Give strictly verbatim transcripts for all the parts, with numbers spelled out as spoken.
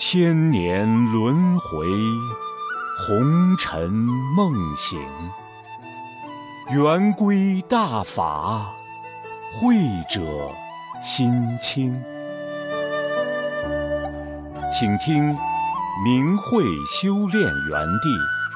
千年轮回，红尘梦醒。圆规大法，慧者心清。请听明慧修炼园地。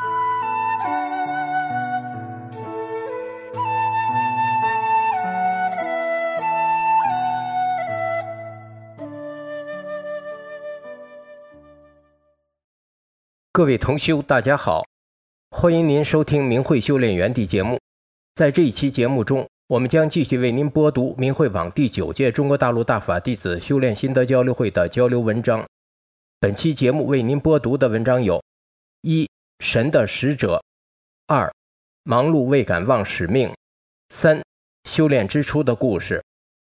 各位同修，大家好，欢迎您收听明慧修炼园地节目。在这一期节目中，我们将继续为您播读明慧网第九届中国大陆大法弟子修炼心得交流会的交流文章。本期节目为您播读的文章有：一、神的使者；二、忙碌未敢忘使命；三、修炼之初的故事。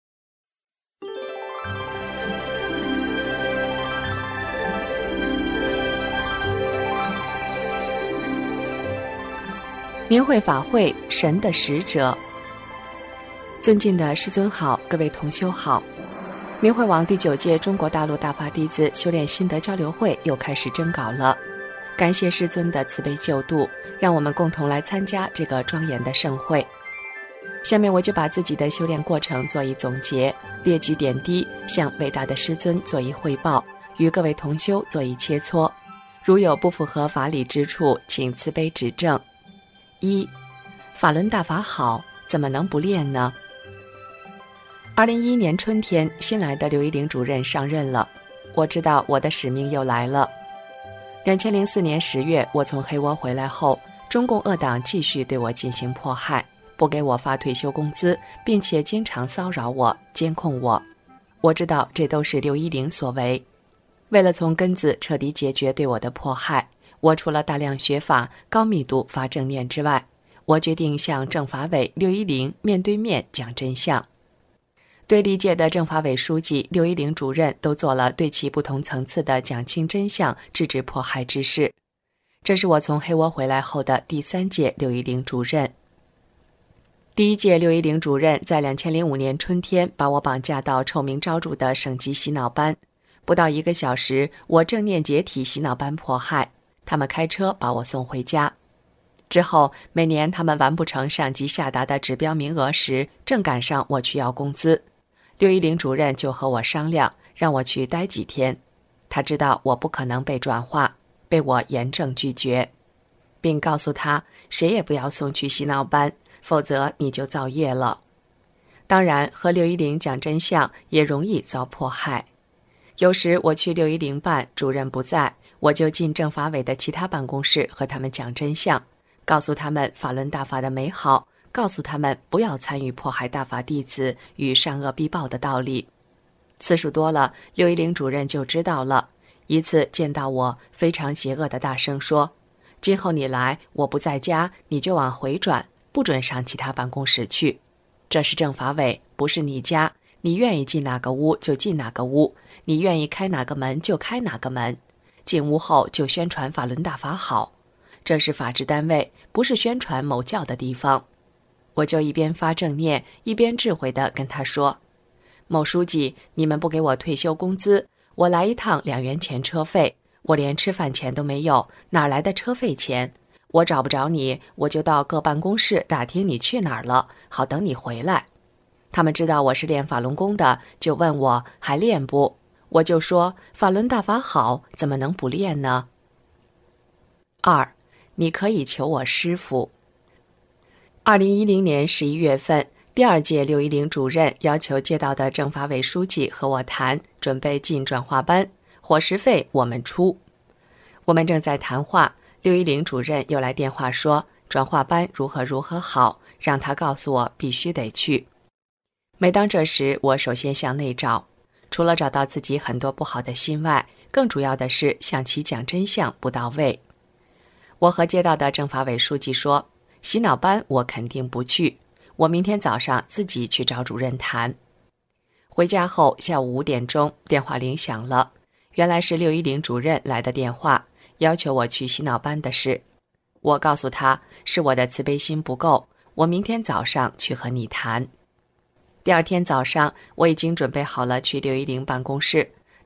明慧法会，神的使者。尊敬的师尊好，各位同修好。明慧网第九届中国大陆大法弟子修炼心得交流会又开始征稿了，感谢师尊的慈悲救度，让我们共同来参加这个庄严的盛会。下面我就把自己的修炼过程做一总结，列举点滴，向伟大的师尊做一汇报，与各位同修做一切磋。如有不符合法理之处，请慈悲指正。一、法轮大法好，怎么能不练呢？二零一一年春天，新来的刘一玲主任上任了，我知道我的使命又来了。二零零四年十月，我从黑窝回来后，中共恶党继续对我进行迫害，不给我发退休工资，并且经常骚扰我、监控我。我知道这都是刘一玲所为。为了从根子彻底解决对我的迫害，我除了大量学法、高密度发正念之外，我决定向政法委刘一玲面对面讲真相。对历届的政法委书记、刘一玲主任都做了对其不同层次的讲清真相、制止迫害之事。这是我从黑窝回来后的第三届刘一玲主任。第一届刘一玲主任在二零零五年春天把我绑架到臭名昭著的省级洗脑班，不到一个小时，我正念解体洗脑班迫害。他们开车把我送回家。之后每年他们完不成上级下达的指标名额时，正赶上我去要工资，刘一玲主任就和我商量，让我去待几天。他知道我不可能被转化，被我严正拒绝，并告诉他谁也不要送去洗脑班，否则你就造业了。当然和刘一玲讲真相也容易遭迫害。有时我去刘一玲办，主任不在，我就进政法委的其他办公室和他们讲真相，告诉他们法轮大法的美好，告诉他们不要参与迫害大法弟子与善恶必报的道理。次数多了，刘一玲主任就知道了。一次见到我，非常邪恶地大声说：今后你来，我不在家，你就往回转，不准上其他办公室去。这是政法委，不是你家，你愿意进哪个屋就进哪个屋，你愿意开哪个门就开哪个门。进屋后就宣传法轮大法好，这是法治单位，不是宣传某教的地方。我就一边发正念，一边智慧地跟他说：某书记，你们不给我退休工资，我来一趟两元钱车费，我连吃饭钱都没有，哪来的车费钱？我找不着你，我就到各办公室打听你去哪儿了，好等你回来。他们知道我是练法轮功的，就问我还练不？我就说法轮大法好，怎么能不练呢？二，你可以求我师父。二零一零年十一月份，第二届刘一玲主任要求街道的政法委书记和我谈，准备进转化班，伙食费我们出。我们正在谈话，刘一玲主任又来电话说转化班如何如何好，让他告诉我必须得去。每当这时，我首先向内找，除了找到自己很多不好的心外，更主要的是向其讲真相不到位。我和街道的政法委书记说，洗脑班我肯定不去，我明天早上自己去找主任谈。回家后下午五点钟，电话铃响了，原来是刘一玲主任来的电话，要求我去洗脑班的事。我告诉他是我的慈悲心不够，我明天早上去和你谈。第二天早上，我已经准备好了去刘一玲办公室，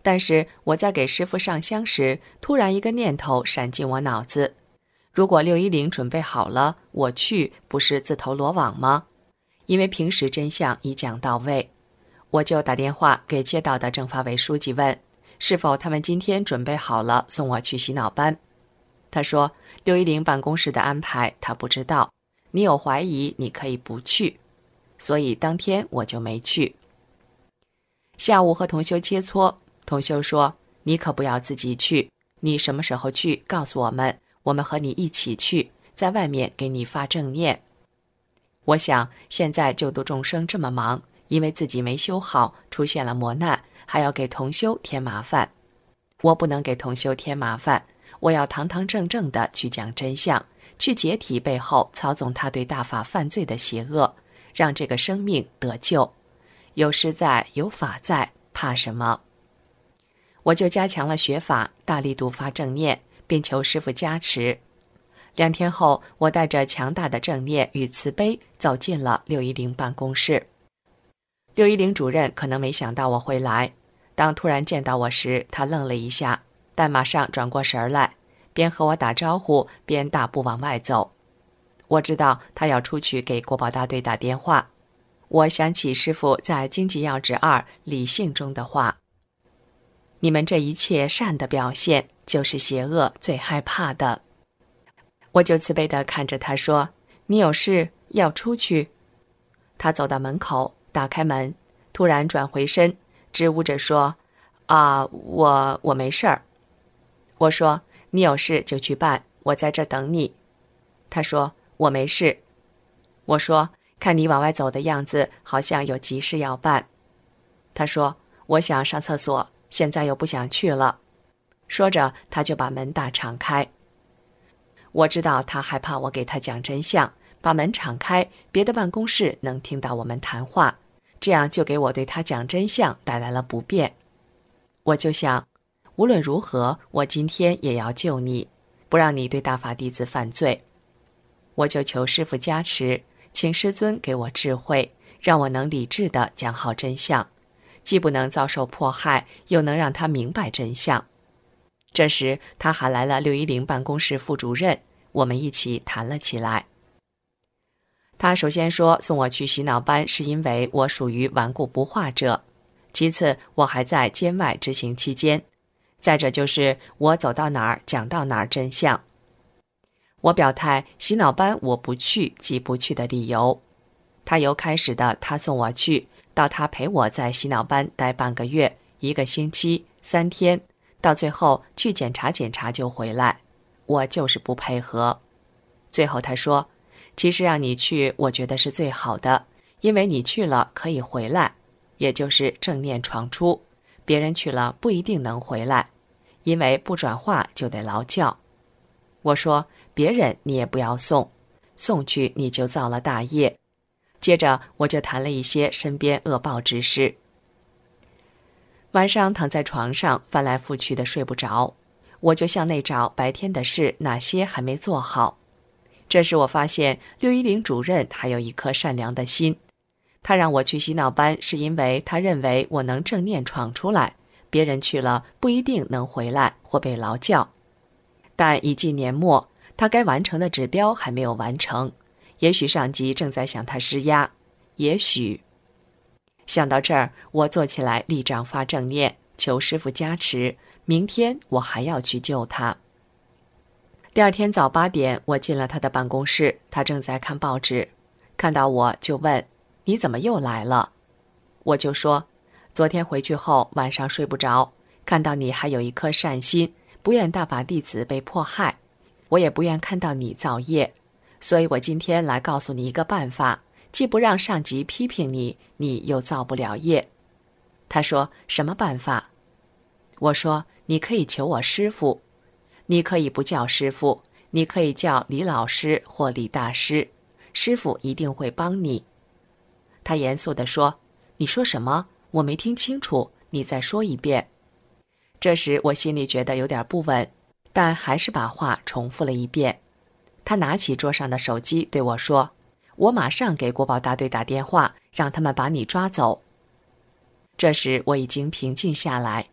但是我在给师傅上香时，突然一个念头闪进我脑子：如果六一零准备好了，我去不是自投罗网吗？因为平时真相已讲到位，我就打电话给街道的政法委书记问，是否他们今天准备好了送我去洗脑班。他说六一零办公室的安排他不知道，你有怀疑你可以不去，所以当天我就没去。下午和同修切磋，同修说，你可不要自己去，你什么时候去告诉我们，我们和你一起去，在外面给你发正念。我想现在救度众生这么忙，因为自己没修好，出现了磨难，还要给同修添麻烦。我不能给同修添麻烦，我要堂堂正正的去讲真相，去解体背后操纵他对大法犯罪的邪恶，让这个生命得救。有师在，有法在，怕什么？我就加强了学法，大力度发正念，并求师父加持。两天后，我带着强大的正念与慈悲走进了六一零办公室。六一零主任可能没想到我会来，当突然见到我时，他愣了一下，但马上转过神来，边和我打招呼边大步往外走。我知道他要出去给国保大队打电话。我想起师父在《经济要旨二理性》中的话：你们这一切善的表现，就是邪恶最害怕的。我就慈悲地看着他说，你有事要出去？他走到门口，打开门，突然转回身，支吾着说，啊，我我没事儿。我说，你有事就去办，我在这等你。他说，我没事。我说，看你往外走的样子，好像有急事要办。他说，我想上厕所，现在又不想去了。说着，他就把门大敞开。我知道他害怕我给他讲真相，把门敞开，别的办公室能听到我们谈话，这样就给我对他讲真相带来了不便。我就想，无论如何，我今天也要救你，不让你对大法弟子犯罪。我就求师父加持，请师尊给我智慧，让我能理智地讲好真相，既不能遭受迫害，又能让他明白真相。这时他喊来了六一零办公室副主任，我们一起谈了起来。他首先说送我去洗脑班是因为我属于顽固不化者，其次我还在监外执行期间，再者就是我走到哪儿讲到哪儿真相。我表态洗脑班我不去及不去的理由。他由开始的他送我去，到他陪我在洗脑班待半个月、一个星期、三天，到最后去检查检查就回来，我就是不配合。最后他说，其实让你去我觉得是最好的，因为你去了可以回来，也就是正念闯出，别人去了不一定能回来，因为不转化就得劳教。我说，别人你也不要送，送去你就造了大业。接着我就谈了一些身边恶报之事。晚上躺在床上翻来覆去的睡不着，我就向内找白天的事哪些还没做好。这时我发现六一零主任还有一颗善良的心，他让我去洗脑班是因为他认为我能正念闯出来，别人去了不一定能回来或被劳教。但已近年末，他该完成的指标还没有完成，也许上级正在向他施压，也许。想到这儿，我坐起来立掌发正念，求师父加持，明天我还要去救他。第二天早八点，我进了他的办公室，他正在看报纸，看到我就问，你怎么又来了？我就说，昨天回去后晚上睡不着，看到你还有一颗善心，不愿大法弟子被迫害，我也不愿看到你造业，所以我今天来告诉你一个办法，既不让上级批评你，你又造不了业。他说，什么办法？我说，你可以求我师父，你可以不叫师父，你可以叫李老师或李大师，师父一定会帮你。他严肃地说，你说什么？我没听清楚，你再说一遍。这时我心里觉得有点不稳，但还是把话重复了一遍。他拿起桌上的手机对我说，我马上给国保大队打电话，让他们把你抓走。这时我已经平静下来，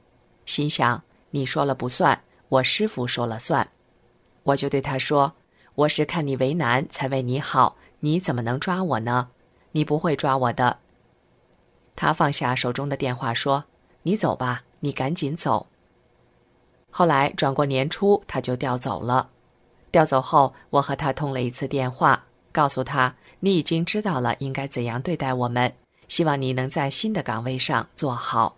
心想你说了不算，我师父说了算。我就对他说，我是看你为难才为你好，你怎么能抓我呢？你不会抓我的。他放下手中的电话说，你走吧，你赶紧走。后来转过年初他就调走了。调走后，我和他通了一次电话，告诉他你已经知道了应该怎样对待我们，希望你能在新的岗位上做好。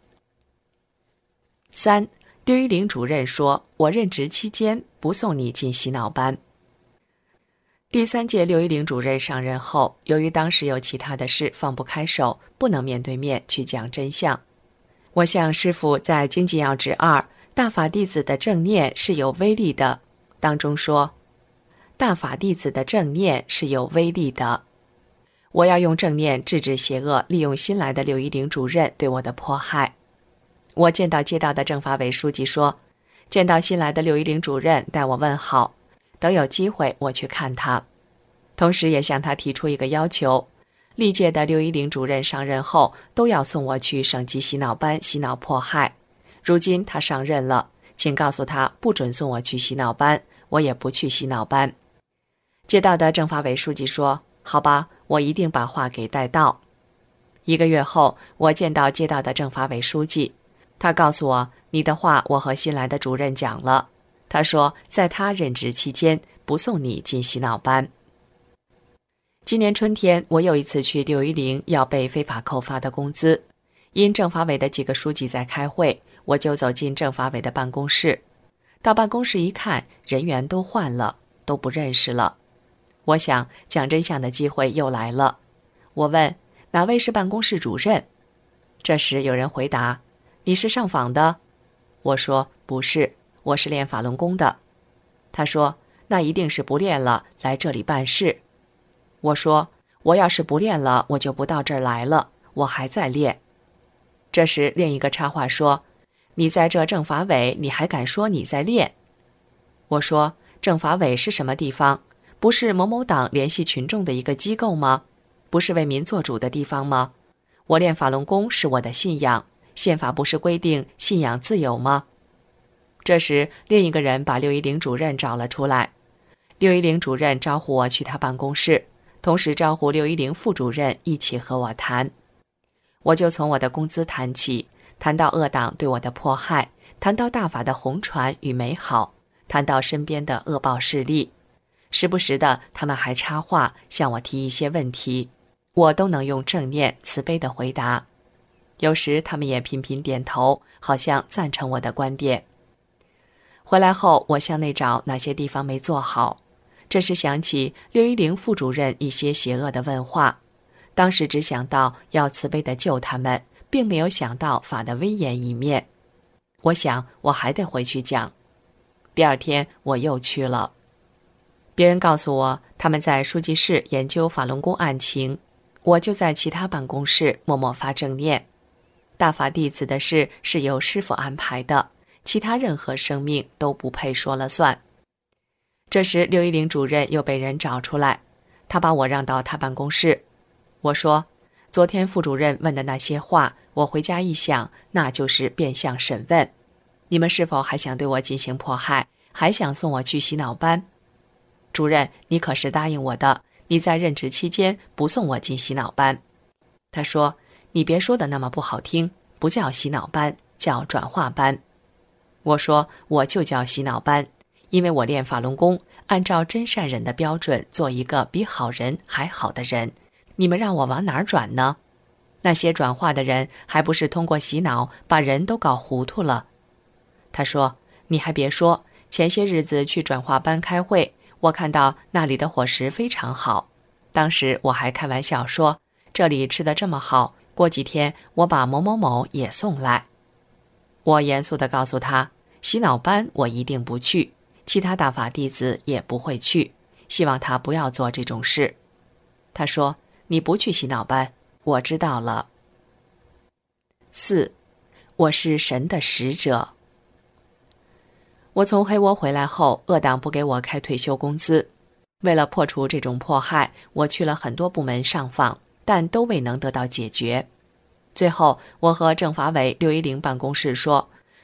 三，六一零主任说，我任职期间不送你进洗脑班。第三届六一零主任上任后，由于当时有其他的事放不开手，不能面对面去讲真相。我向师父在《经济要旨二：大法弟子的正念是有威力的当中说，大法弟子的正念是有威力的。我要用正念制止邪恶利用新来的六一零主任对我的迫害。我见到街道的政法委书记说，见到新来的六一零主任代我问好，等有机会我去看他。同时也向他提出一个要求，历届的六一零主任上任后都要送我去省级洗脑班洗脑迫害。如今他上任了，请告诉他不准送我去洗脑班，我也不去洗脑班。街道的政法委书记说，好吧，我一定把话给带到。一个月后，我见到街道的政法委书记，他告诉我，你的话我和新来的主任讲了，他说在他任职期间不送你进洗脑班。今年春天，我有一次去六一零要被非法扣发的工资，因政法委的几个书记在开会，我就走进政法委的办公室。到办公室一看，人员都换了，都不认识了。我想讲真相的机会又来了。我问哪位是办公室主任？这时有人回答，你是上访的？我说不是，我是练法轮功的。他说那一定是不练了，来这里办事。我说我要是不练了，我就不到这儿来了，我还在练。这时另一个插话说，你在这政法委，你还敢说你在练？我说政法委是什么地方？不是某某党联系群众的一个机构吗？不是为民做主的地方吗？我练法轮功是我的信仰，宪法不是规定信仰自由吗？这时另一个人把六一零主任找了出来，六一零主任招呼我去他办公室，同时招呼六一零副主任一起和我谈。我就从我的工资谈起，谈到恶党对我的迫害，谈到大法的红传与美好，谈到身边的恶报势力。时不时的他们还插话向我提一些问题，我都能用正念慈悲的回答。有时他们也频频点头，好像赞成我的观点。回来后我向内找哪些地方没做好，这时想起六一零副主任一些邪恶的问话，当时只想到要慈悲的救他们，并没有想到法的威严一面。我想我还得回去讲。第二天我又去了。别人告诉我他们在书记室研究法轮功案情，我就在其他办公室默默发正念。大法弟子的事是由师父安排的，其他任何生命都不配说了算。这时六一零主任又被人找出来，他把我让到他办公室。我说昨天副主任问的那些话，我回家一想，那就是变相审问。你们是否还想对我进行迫害，还想送我去洗脑班？主任，你可是答应我的，你在任职期间不送我进洗脑班。他说，你别说的那么不好听，不叫洗脑班，叫转化班。我说，我就叫洗脑班，因为我练法轮功，按照真善人的标准做一个比好人还好的人，你们让我往哪儿转呢？那些转化的人还不是通过洗脑把人都搞糊涂了。他说，你还别说，前些日子去转化班开会，我看到那里的伙食非常好，当时我还开玩笑说，这里吃得这么好，过几天我把某某某也送来。我严肃地告诉他，洗脑班我一定不去，其他大法弟子也不会去，希望他不要做这种事。他说，你不去洗脑班，我知道了。四，我是神的使者。我从黑窝回来后，恶党不给我开退休工资。为了破除这种迫害，我去了很多部门上访，但都未能得到解决。最后，我和政法委六一零办公室说，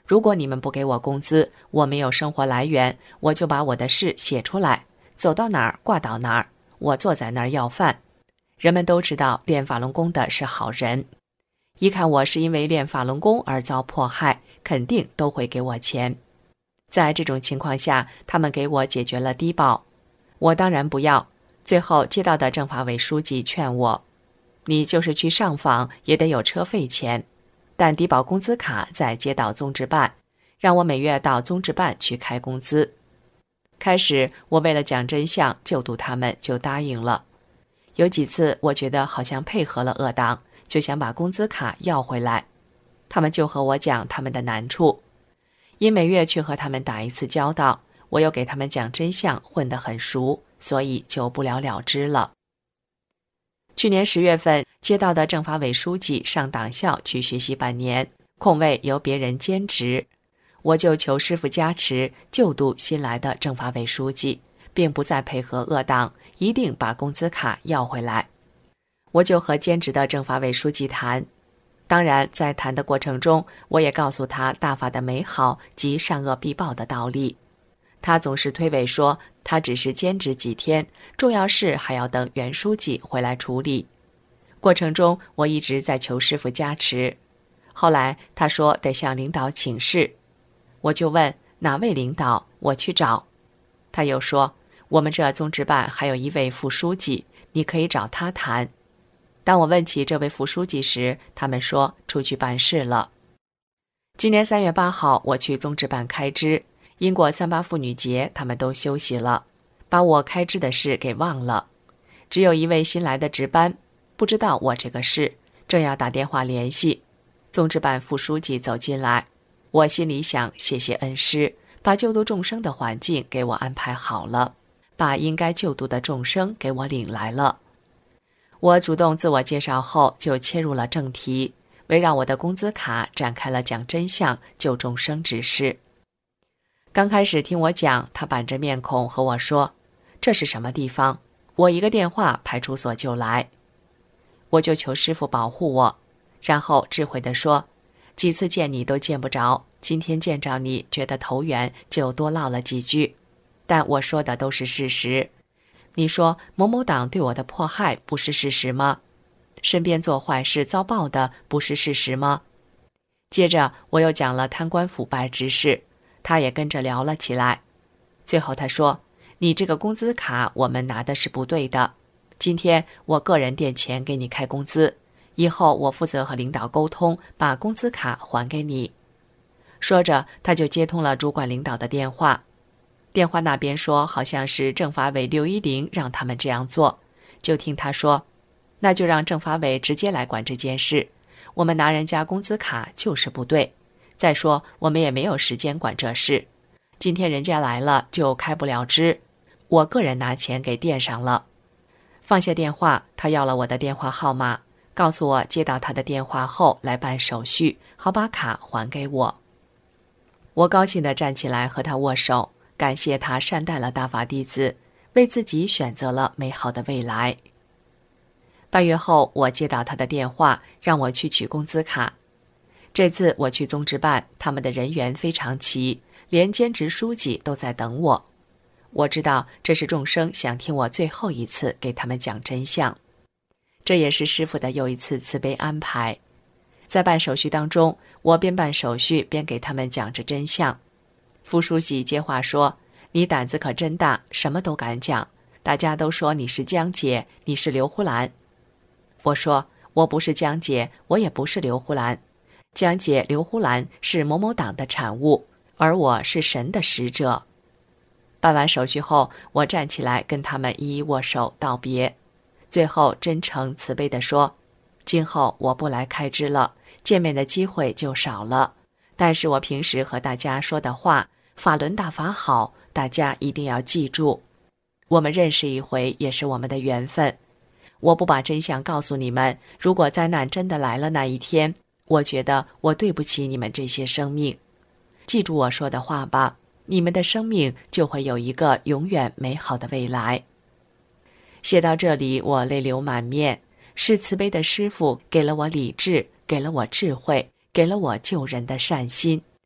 如果你们不给我工资，我没有生活来源，我就把我的事写出来，走到哪儿挂到哪儿，我坐在那儿要饭。人们都知道练法轮功的是好人，一看我是因为练法轮功而遭迫害，肯定都会给我钱。在这种情况下，他们给我解决了低保，我当然不要。最后街道的政法委书记劝我，你就是去上访也得有车费钱，但低保工资卡在街道综治办，让我每月到综治办去开工资。开始我为了讲真相救度他们就答应了，有几次我觉得好像配合了恶党，就想把工资卡要回来，他们就和我讲他们的难处。因每月去和他们打一次交道，我又给他们讲真相，混得很熟，所以就不了了之了。去年十月份，街道的政法委书记上党校去学习半年，空位由别人兼职，我就求师傅加持，救度新来的政法委书记，并不再配合恶党，一定把工资卡要回来。我就和兼职的政法委书记谈，当然在谈的过程中，我也告诉他大法的美好及善恶必报的道理。他总是推诿说他只是兼职几天，重要事还要等原书记回来处理。过程中我一直在求师傅加持，后来他说得向领导请示，我就问哪位领导，我去找。他又说我们这综治办还有一位副书记，你可以找他谈。当我问起这位副书记时，他们说出去办事了。今年三月八号我去综治办开支，因过三八妇女节，他们都休息了，把我开支的事给忘了。只有一位新来的值班，不知道我这个事，正要打电话联系，综治办副书记走进来，我心里想谢谢恩师，把救度众生的环境给我安排好了，把应该救度的众生给我领来了。我主动自我介绍后就切入了正题，围绕我的工资卡展开了讲真相救众生之事。刚开始听我讲，他板着面孔和我说，这是什么地方？我一个电话派出所就来。我就求师父保护我，然后智慧地说，几次见你都见不着，今天见着你觉得投缘，就多唠了几句，但我说的都是事实。你说某某党对我的迫害不是事实吗？身边做坏事遭报的不是事实吗？接着我又讲了贪官腐败之事，他也跟着聊了起来。最后他说，你这个工资卡我们拿的是不对的，今天我个人垫钱给你开工资，以后我负责和领导沟通，把工资卡还给你。说着他就接通了主管领导的电话，电话那边说好像是政法委刘一玲让他们这样做，就听他说，那就让政法委直接来管这件事，我们拿人家工资卡就是不对，再说我们也没有时间管这事，今天人家来了就开不了支，我个人拿钱给垫上了。放下电话，他要了我的电话号码，告诉我接到他的电话后来办手续，好把卡还给我。我高兴地站起来和他握手，感谢他善待了大法弟子，为自己选择了美好的未来。半月后，我接到他的电话，让我去取工资卡。这次我去综治办，他们的人员非常齐，连兼职书记都在等我。我知道这是众生想听我最后一次给他们讲真相，这也是师父的又一次慈悲安排。在办手续当中，我边办手续边给他们讲着真相。副书记接话说，你胆子可真大，什么都敢讲，大家都说你是江姐，你是刘胡兰。我说我不是江姐，我也不是刘胡兰，江姐刘胡兰是某某党的产物，而我是神的使者。办完手续后，我站起来跟他们一一握手道别，最后真诚慈悲地说，今后我不来开支了，见面的机会就少了，但是我平时和大家说的话，法轮大法好，大家一定要记住，我们认识一回也是我们的缘分，我不把真相告诉你们，如果灾难真的来了那一天，我觉得我对不起你们这些生命。记住我说的话吧，你们的生命就会有一个永远美好的未来。写到这里，我泪流满面，是慈悲的师父给了我理智，给了我智慧，给了我救人的善心。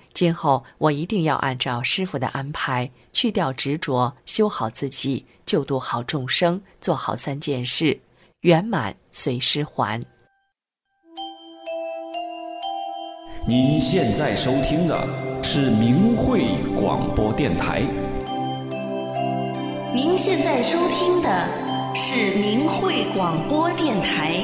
今后我一定要按照师父的安排，去掉执着，修好自己，救度好众生，做好三件事，圆满随师还。 您现在收听的是明慧广播电台。 您现在收听的是明慧广播电台。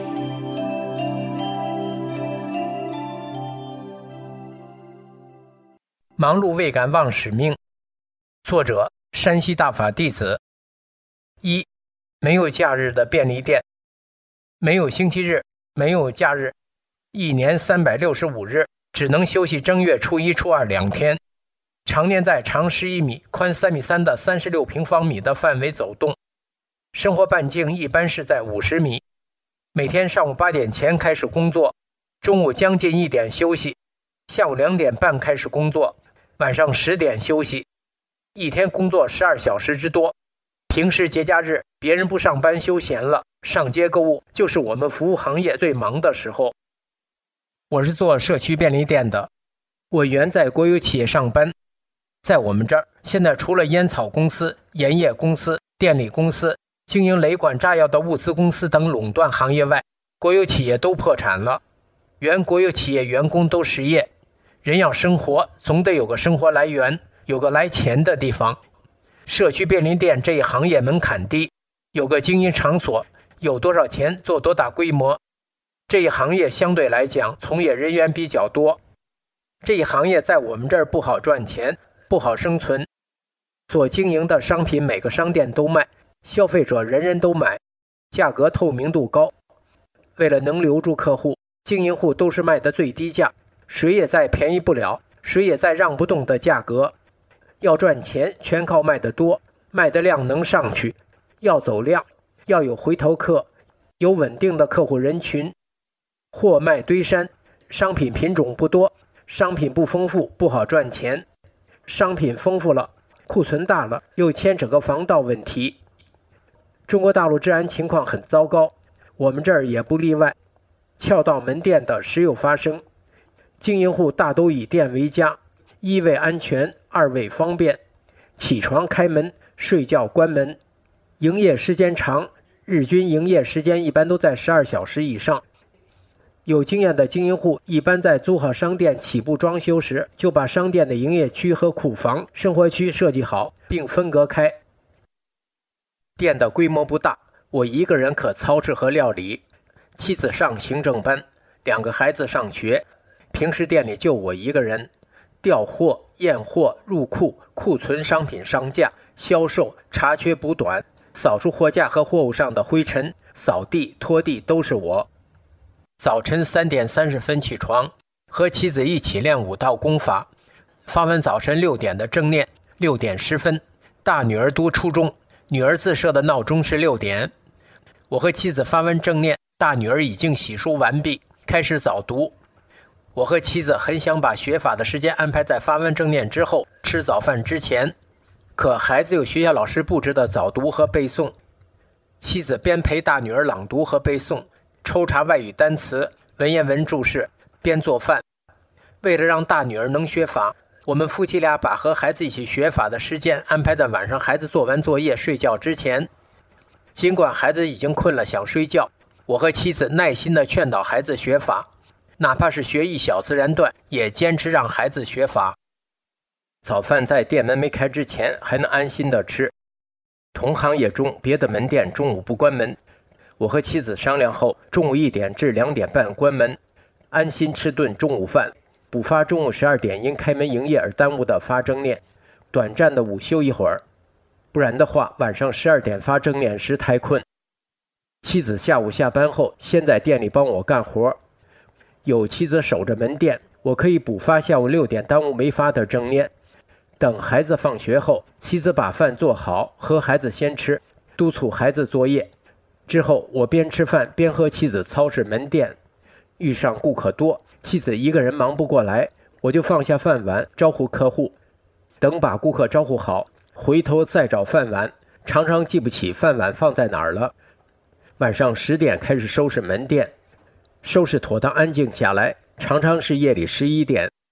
忙碌未敢忘使命。作者：山西大法弟子。一、没有假日的便利店。没有星期日，没有假日，一年三百六十五日，只能休息正月初一、初二两天。常年在长十一米、宽三米三的三十六平方米的范围走动，生活半径一般是在五十米。每天上午八点前开始工作，中午将近一点休息，下午两点半开始工作，晚上十点休息。一天工作十二小时之多。平时节假日，别人不上班休闲了，上街购物就是我们服务行业最忙的时候。我是做社区便利店的，我原在国有企业上班。在我们这儿，现在除了烟草公司、盐业公司、电力公司、经营雷管炸药的物资公司等垄断行业外，国有企业都破产了。原国有企业员工都失业，人要生活，总得有个生活来源，有个来钱的地方。社区便利店这一行业门槛低，有个经营场所，有多少钱做多大规模。这一行业相对来讲，从业人员比较多。这一行业在我们这儿不好赚钱，不好生存。所经营的商品每个商店都卖，消费者人人都买，价格透明度高。为了能留住客户，经营户都是卖的最低价，谁也再便宜不了，谁也再让不动的价格。要赚钱全靠卖得多，卖的量能上去，要走量，要有回头客，有稳定的客户人群。货卖堆山，商品品种不多，商品不丰富，不好赚钱。商品丰富了，库存大了，又牵扯个防盗问题。中国大陆治安情况很糟糕，我们这儿也不例外，撬盗门店的时有发生。经营户大都以店为家，一为安全，二为方便。起床开门，睡觉关门。营业时间长，日均营业时间一般都在十二小时以上。有经验的经营户一般在租好商店起步装修时，就把商店的营业区和库房、生活区设计好，并分隔开。店的规模不大，我一个人可操持和料理。妻子上行政班，两个孩子上学，平时店里就我一个人。调货、验货、入库、库存商品上架、销售、查缺补短、扫除货架和货物上的灰尘、扫地、拖地都是我。早晨三点三十分起床，和妻子一起练五道功法。发完早晨六点的正念，六点十分，大女儿读初中，女儿自设的闹钟是六点。我和妻子发完正念，大女儿已经洗漱完毕，开始早读。我和妻子很想把学法的时间安排在发完正念之后，吃早饭之前，可孩子有学校老师布置的早读和背诵。妻子边陪大女儿朗读和背诵，抽查外语单词、文言文注释，边做饭。为了让大女儿能学法，我们夫妻俩把和孩子一起学法的时间安排在晚上孩子做完作业睡觉之前。尽管孩子已经困了想睡觉，我和妻子耐心地劝导孩子学法，哪怕是学一小自然段，也坚持让孩子学法。早饭在店门没开之前还能安心地吃。同行业中别的门店中午不关门，我和妻子商量后，中午一点至两点半关门，安心吃顿中午饭，补发中午十二点因开门营业而耽误的发正念，短暂的午休一会儿。不然的话，晚上十二点发正念时太困。妻子下午下班后，先在店里帮我干活。有妻子守着门店，我可以补发下午六点耽误没发的正念。等孩子放学后，妻子把饭做好，和孩子先吃，督促孩子作业。之后我边吃饭边和妻子操持门店。遇上顾客多，妻子一个人忙不过来，我就放下饭碗招呼客户。等把顾客招呼好，回头再找饭碗，常常记不起饭碗放在哪儿了。晚上十点开始收拾门店，收拾妥当安静下来，常常是夜里十一点。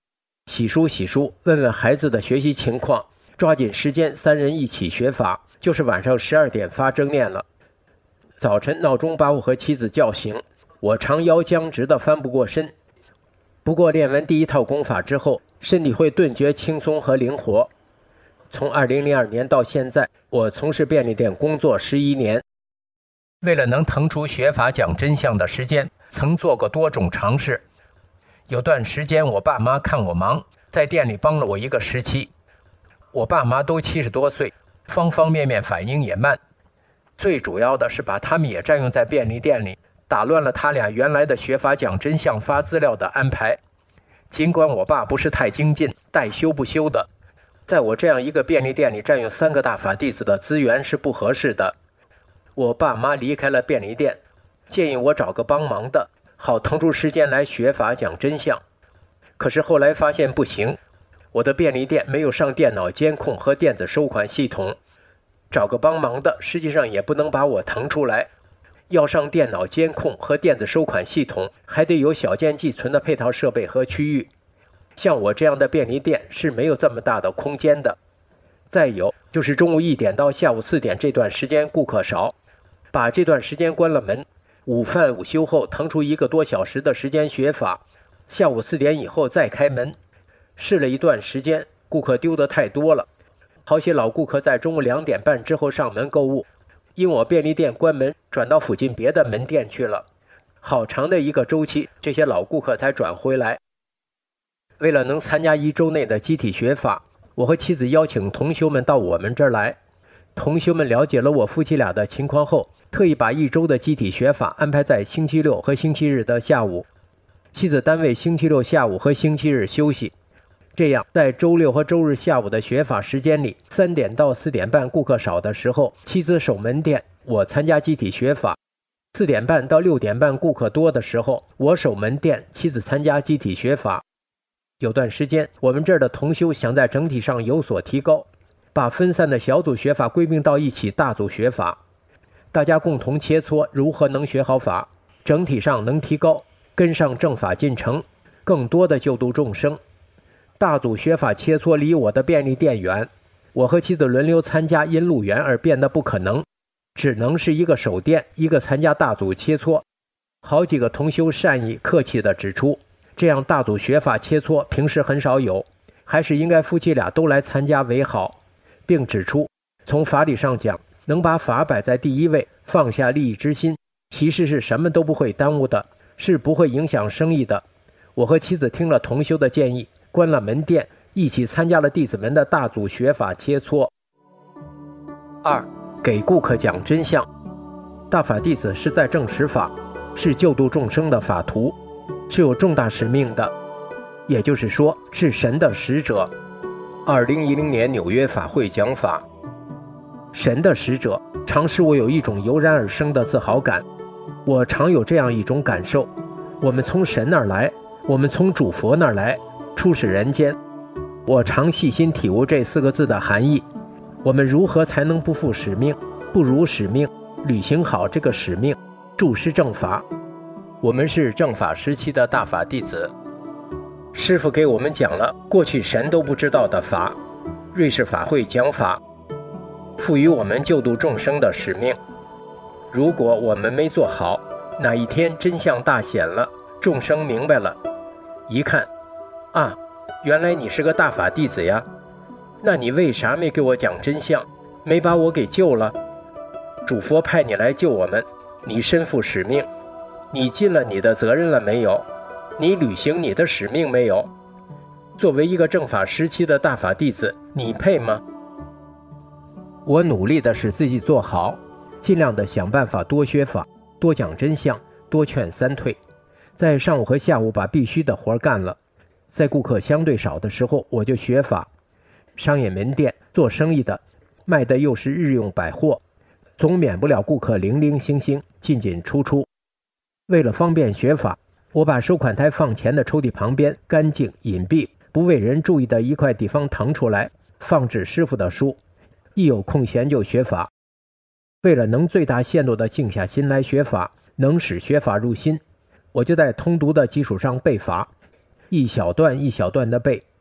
洗漱洗漱，问问孩子的学习情况，抓紧时间三人一起学法，就是晚上十二点发正念了。早晨闹钟把我和妻子叫醒，我长腰僵直的翻不过身。不过练完第一套功法之后，身体会顿觉轻松和灵活。从二零零二年到现在，我从事便利店工作十一年。为了能腾出学法讲真相的时间，曾做过多种尝试。有段时间我爸妈看我忙，在店里帮了我一个时期。我爸妈都七十多岁，方方面面反应也慢，最主要的是把他们也占用在便利店里，打乱了他俩原来的学法讲真相发资料的安排。尽管我爸不是太精进，带修不修的，在我这样一个便利店里占用三个大法弟子的资源是不合适的。我爸妈离开了便利店，建议我找个帮忙的，好腾出时间来学法讲真相。可是后来发现不行，我的便利店没有上电脑监控和电子收款系统，找个帮忙的实际上也不能把我腾出来。要上电脑监控和电子收款系统，还得有小件寄存的配套设备和区域。像我这样的便利店是没有这么大的空间的。再有就是中午一点到下午四点这段时间顾客少，把这段时间关了门，午饭午休后腾出一个多小时的时间学法，下午四点以后再开门。试了一段时间，顾客丢得太多了，好些老顾客在中午两点半之后上门购物，因我便利店关门，转到附近别的门店去了。好长的一个周期，这些老顾客才转回来。为了能参加一周内的集体学法，我和妻子邀请同修们到我们这儿来。同修们了解了我夫妻俩的情况后，特意把一周的集体学法安排在星期六和星期日的下午。妻子单位星期六下午和星期日休息，这样在周六和周日下午的学法时间里，三点到四点半顾客少的时候，妻子守门店，我参加集体学法；四点半到六点半顾客多的时候，我守门店，妻子参加集体学法。有段时间，我们这儿的同修想在整体上有所提高，把分散的小组学法归并到一起大组学法，大家共同切磋如何能学好法，整体上能提高，跟上正法进程，更多的救度众生。大组学法切磋离我的便利店远，我和妻子轮流参加，因路远而变得不可能，只能是一个守店，一个参加大组切磋。好几个同修善意客气地指出，这样大组学法切磋平时很少有，还是应该夫妻俩都来参加为好，并指出从法理上讲，能把法摆在第一位，放下利益之心，其实是什么都不会耽误的，是不会影响生意的。我和妻子听了同修的建议，关了门店，一起参加了弟子们的大组学法切磋。二，给顾客讲真相。大法弟子是在证实法，是救度众生的法途，是有重大使命的，也就是说是神的使者。二零一零年纽约法会讲法，神的使者常使我有一种油然而生的自豪感。我常有这样一种感受，我们从神那儿来，我们从主佛那儿来，出使人间。我常细心体悟这四个字的含义，我们如何才能不负使命，不辱使命，履行好这个使命，注释正法。我们是正法时期的大法弟子，师父给我们讲了过去神都不知道的法，瑞士法会讲法，赋予我们救度众生的使命。如果我们没做好，哪一天真相大显了，众生明白了，一看啊，原来你是个大法弟子呀，那你为啥没给我讲真相，没把我给救了？主佛派你来救我们，你身负使命，你尽了你的责任了没有？你履行你的使命没有？作为一个正法时期的大法弟子，你配吗？我努力的使自己做好，尽量的想办法多学法，多讲真相，多劝三退。在上午和下午把必须的活干了，在顾客相对少的时候我就学法。商业门店做生意的，卖的又是日用百货，总免不了顾客零零星星，进进出出。为了方便学法，我把收款台放前的抽屉旁边干净隐蔽不为人注意的一块地方腾出来，放置师傅的书，一有空闲就学法。为了能最大限度地静下心来学法，能使学法入心，我就在通读的基础上背法，一小段一小段地背，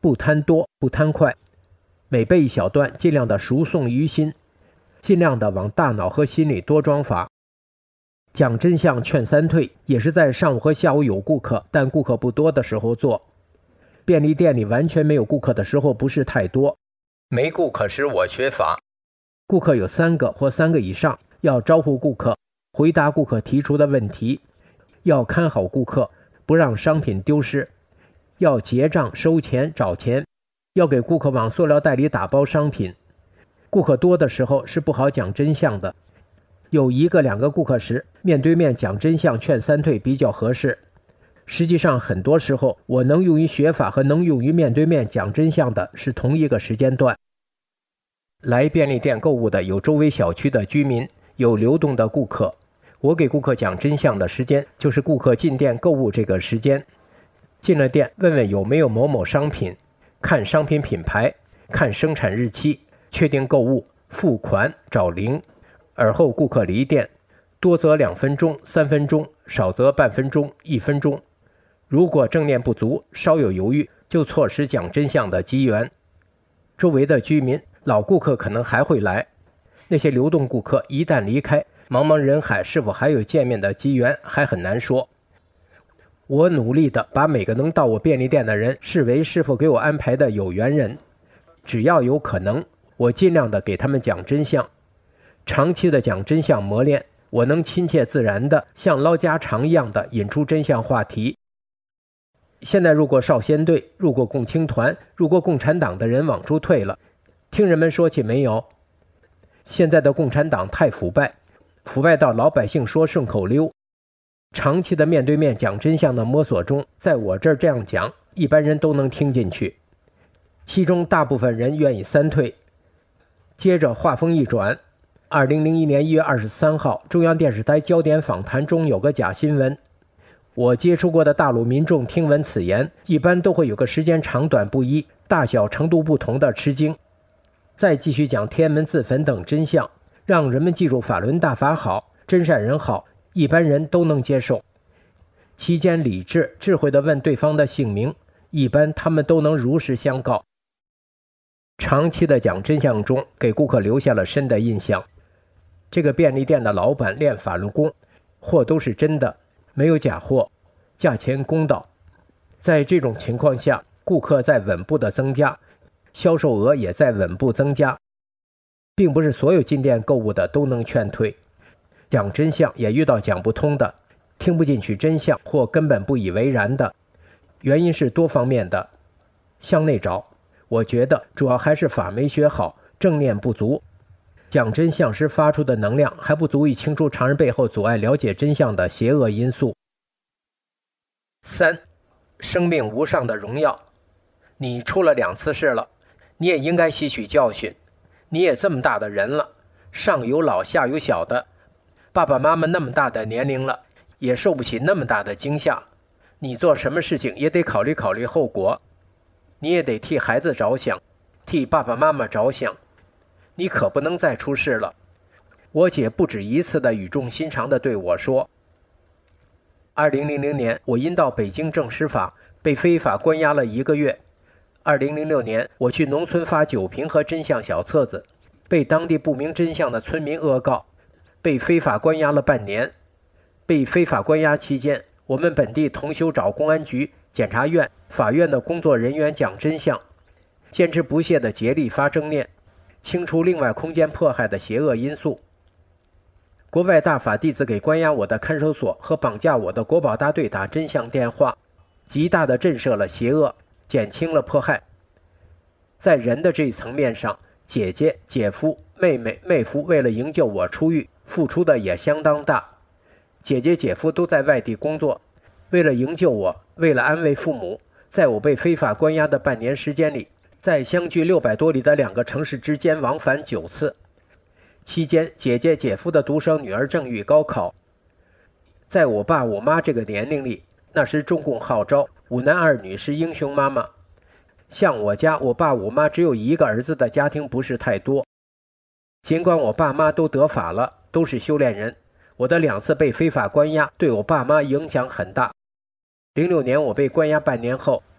不贪多，不贪快，每背一小段，尽量的熟诵于心，尽量的往大脑和心里多装法。讲真相劝三退也是在上午和下午有顾客但顾客不多的时候做。便利店里完全没有顾客的时候不是太多，没顾客时我学法。顾客有三个或三个以上，要招呼顾客，回答顾客提出的问题，要看好顾客，不让商品丢失，要结账收钱找钱，要给顾客往塑料袋里打包商品。顾客多的时候是不好讲真相的，有一个两个顾客时，面对面讲真相劝三退比较合适。实际上很多时候我能用于学法和能用于面对面讲真相的是同一个时间段。来便利店购物的有周围小区的居民，有流动的顾客。我给顾客讲真相的时间就是顾客进店购物这个时间。进了店问问有没有某某商品，看商品品牌，看生产日期，确定购物，付款找零。而后顾客离店，多则两分钟三分钟，少则半分钟一分钟。如果正念不足，稍有犹豫，就错失讲真相的机缘。周围的居民老顾客可能还会来，那些流动顾客一旦离开，茫茫人海是否还有见面的机缘还很难说。我努力地把每个能到我便利店的人视为师父给我安排的有缘人，只要有可能，我尽量地给他们讲真相。长期的讲真相磨练，我能亲切自然地像唠家常一样地引出真相话题。现在入过少先队，入过共青团，入过共产党的人往出退了，听人们说起没有？现在的共产党太腐败，腐败到老百姓说顺口溜。长期的面对面讲真相的摸索中，在我这儿这样讲，一般人都能听进去，其中大部分人愿意三退。接着话锋一转，二零零一年一月二十三号，中央电视台焦点访谈中有个假新闻。我接触过的大陆民众听闻此言，一般都会有个时间长短不一、大小程度不同的吃惊。再继续讲天安门自焚等真相，让人们记住法轮大法好，真善人好，一般人都能接受。期间理智、智慧地问对方的姓名，一般他们都能如实相告。长期的讲真相中，给顾客留下了深的印象。这个便利店的老板练法轮功，货都是真的，没有假货，价钱公道。在这种情况下，顾客在稳步的增加，销售额也在稳步增加。并不是所有进店购物的都能劝退，讲真相也遇到讲不通的，听不进去真相或根本不以为然的，原因是多方面的。向内找，我觉得主要还是法没学好，正念不足。讲真相时发出的能量还不足以清除常人背后阻碍了解真相的邪恶因素。三，生命无上的荣耀。你出了两次事了，你也应该吸取教训。你也这么大的人了，上有老下有小的，爸爸妈妈那么大的年龄了，也受不起那么大的惊吓。你做什么事情也得考虑考虑后果，你也得替孩子着想，替爸爸妈妈着想。你可不能再出事了。我姐不止一次的语重心长地对我说。二零零零年，我因到北京正师法，被非法关押了一个月。二零零六年，我去农村发酒瓶和真相小册子，被当地不明真相的村民恶告，被非法关押了半年。被非法关押期间，我们本地同修找公安局、检察院、法院的工作人员讲真相，坚持不懈地竭力发正念，清除另外空间迫害的邪恶因素。国外大法弟子给关押我的看守所和绑架我的国保大队打真相电话，极大地震慑了邪恶，减轻了迫害。在人的这一层面上，姐姐、姐夫、妹妹、妹夫为了营救我出狱，付出的也相当大。姐姐、姐夫都在外地工作，为了营救我，为了安慰父母，在我被非法关押的半年时间里，在相距六百多里的两个城市之间往返九次。期间，姐姐、姐夫的独生女儿正遇高考。在我爸我妈这个年龄里，那时中共号召五男二女是英雄妈妈。像我家我爸我妈只有一个儿子的家庭不是太多。尽管我爸妈都得法了，都是修炼人，我的两次被非法关押对我爸妈影响很大。零六年我被关押半年后，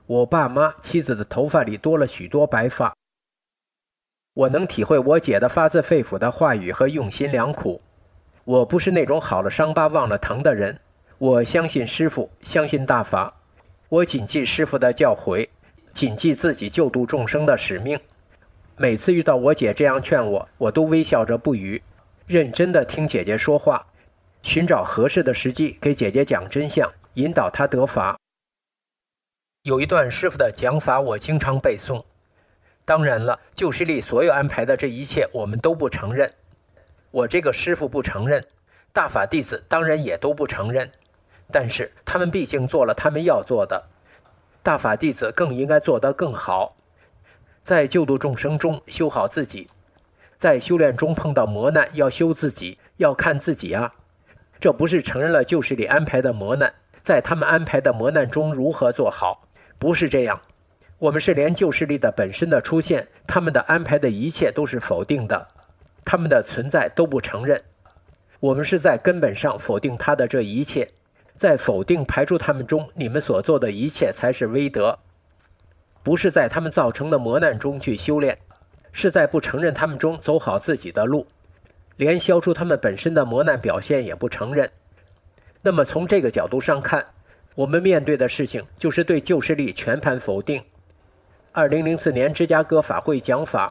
我爸妈、妻子的头发里多了许多白发。我能体会我姐的发自肺腑的话语和用心良苦。我不是那种好了伤疤忘了疼的人，我相信师父，相信大法，我谨记师父的教诲，谨记自己救度众生的使命。每次遇到我姐这样劝我，我都微笑着不语，认真地听姐姐说话，寻找合适的时机给姐姐讲真相，引导她得法。有一段师父的讲法我经常背诵。当然了，旧势力所有安排的这一切我们都不承认，我这个师父不承认，大法弟子当然也都不承认，但是他们毕竟做了他们要做的，大法弟子更应该做得更好。在救度众生中修好自己，在修炼中碰到磨难要修自己，要看自己啊。这不是承认了旧势力安排的磨难，在他们安排的磨难中如何做好，不是这样。我们是连旧势力的本身的出现，他们的安排的一切都是否定的，他们的存在都不承认。我们是在根本上否定他的这一切，在否定排除他们中你们所做的一切才是威德，不是在他们造成的磨难中去修炼，是在不承认他们中走好自己的路，连消除他们本身的磨难表现也不承认。那么从这个角度上看，我们面对的事情就是对旧势力全盘否定。二零零四年芝加哥法会讲法，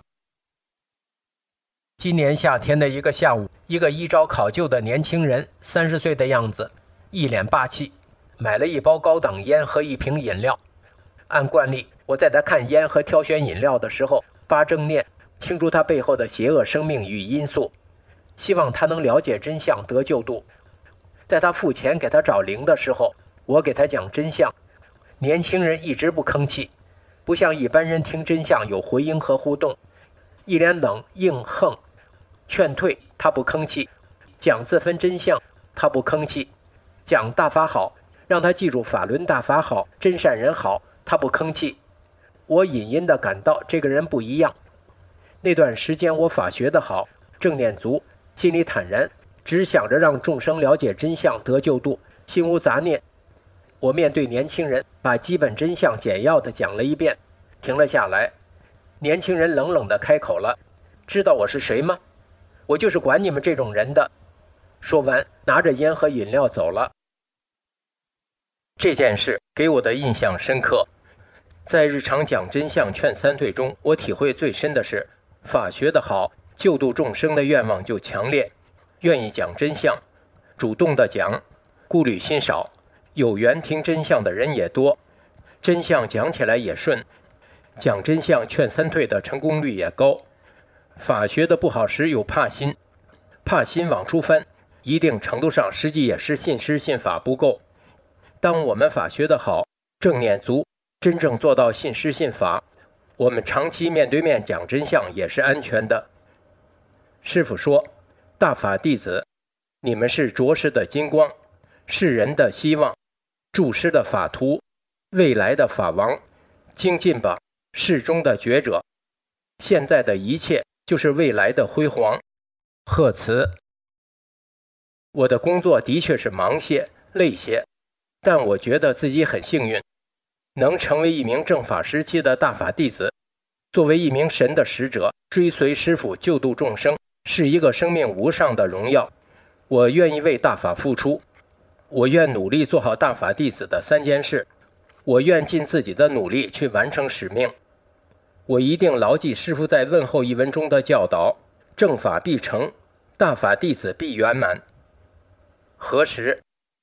今年夏天的一个下午，一个一朝考究的年轻人，三十岁的样子，一脸霸气，买了一包高档烟和一瓶饮料。按惯例，我在他看烟和挑选饮料的时候发正念，清除他背后的邪恶生命与因素，希望他能了解真相得救度。在他付钱给他找零的时候，我给他讲真相，年轻人一直不吭气，不像一般人听真相有回应和互动，一脸冷硬横，劝退他不吭气，讲自分真相他不吭气，讲大法好，让他记住法轮大法好，真善人好，他不吭气。我隐隐地感到这个人不一样。那段时间我法学得好，正念足，心里坦然，只想着让众生了解真相得救度，心无杂念。我面对年轻人，把基本真相简要地讲了一遍，停了下来。年轻人冷冷地开口了：“知道我是谁吗？我就是管你们这种人的。”说完，拿着烟和饮料走了。这件事给我的印象深刻。在日常讲真相劝三退中，我体会最深的是，法学得好，救度众生的愿望就强烈，愿意讲真相，主动地讲，顾虑心少，有缘听真相的人也多，真相讲起来也顺，讲真相劝三退的成功率也高。法学的不好时有怕心，怕心往出翻，一定程度上实际也是信师信法不够。当我们法学得好，正念足，真正做到信师信法，我们长期面对面讲真相也是安全的。师父说，大法弟子，你们是着实的金光，世人的希望，注师的法图，未来的法王，精进吧，世中的觉者，现在的一切就是未来的辉煌。贺词。我的工作的确是忙些累些，但我觉得自己很幸运，能成为一名正法时期的大法弟子。作为一名神的使者，追随师父救度众生，是一个生命无上的荣耀。我愿意为大法付出，我愿努力做好大法弟子的三件事，我愿尽自己的努力去完成使命。我一定牢记师父在问候一文中的教导：正法必成，大法弟子必圆满。何时？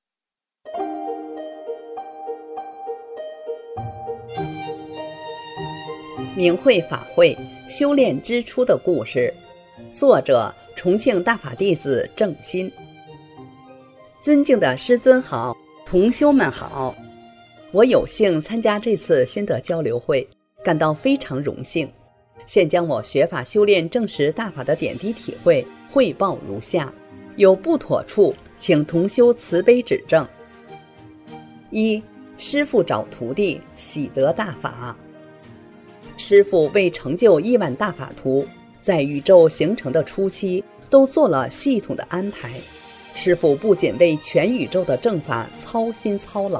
明慧法会修炼之初的故事，作者重庆大法弟子郑鑫。尊敬的师尊好，同修们好，我有幸参加这次心得交流会，感到非常荣幸。现将我学法修炼证实大法的点滴体会汇报如下，有不妥处，请同修慈悲指正。一、师父找徒弟，喜得大法。师父为成就亿万大法图，在宇宙形成的初期都做了系统的安排。师父不仅为全宇宙的正法操心操劳，